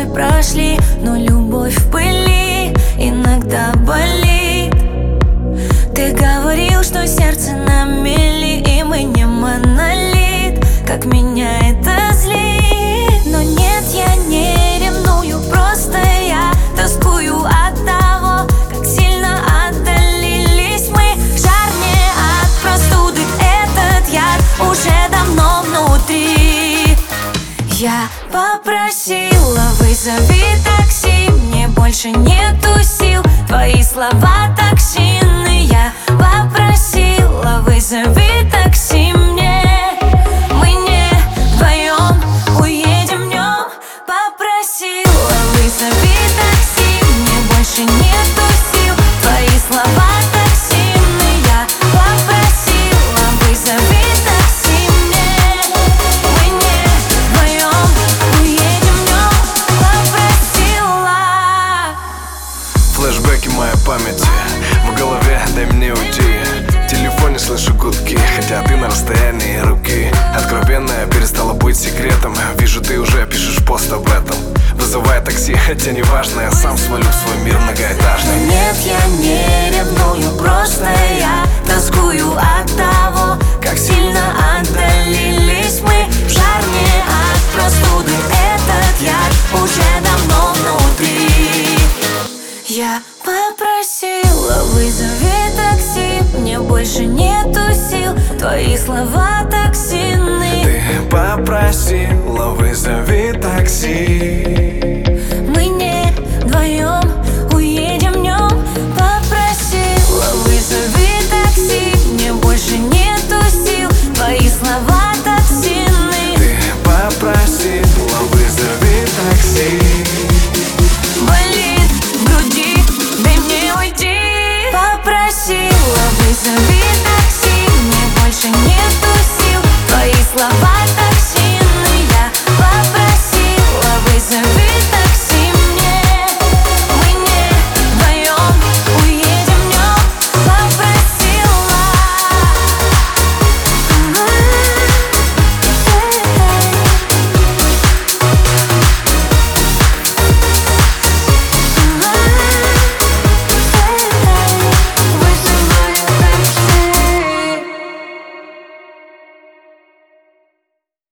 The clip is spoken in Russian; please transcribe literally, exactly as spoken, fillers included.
тобой прошли, но любовь в пыли иногда болит. Ты говорил, что сердце на мели, и мы не монолит. Как меня это злит. Но нет, я не ревную, просто я тоскую от того, как сильно отдалились мы. Жар не от простуды, этот яд уже давно внутри. Я попросила, вызови такси, мне больше нету сил. Твои слова токсины. Я попросила, вызови такси мне. Мы не вдвоем уедем днем. Попросила, вызови такси, мне больше нету сил. Твои слова токсины. Я попросила, вызови такси мне. Мы не вдвоем уедем днем. Попросила. Флэшбэки моей памяти в голове, дай мне уйти. В телефоне слышу гудки, хотя ты на расстоянии руки. Откровенная перестала быть секретом. Вижу, ты уже пишешь пост об этом. Вызывай такси, хотя не важно, я сам свалю в свой мир многоэтажный. Нет, я не ревную, просто я тоскую от того, как сильно отдалились мы. Жар не от простуды, этот яд уже давно внутри. Я попросила, вызови такси, мне больше нету сил. Твои слова токсины. Ты попросила, вызови такси. Мы не вдвоем